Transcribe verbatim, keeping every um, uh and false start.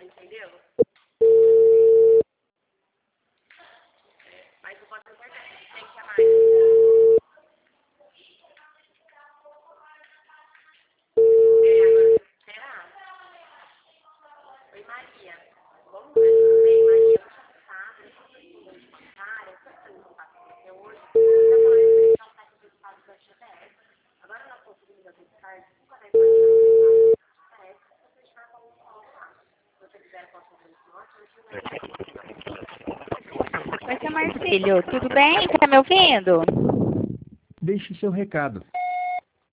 entendeu? Mas não pode ter certeza que tem que amar. É, agora, será? Oi, Maria. Vamos ver, também, Maria, eu já sabe, cara, eu tô sendo contato com você hoje. Eu falei que ele já está registrado do G P S. Agora nós conseguimos acreditar que cinco a dez horas da G P S, se você estiver com um colo lá. Se você quiser, eu posso fazer isso ontem. Oi, seu Marcílio, tudo bem? Tá me ouvindo? Deixe seu recado.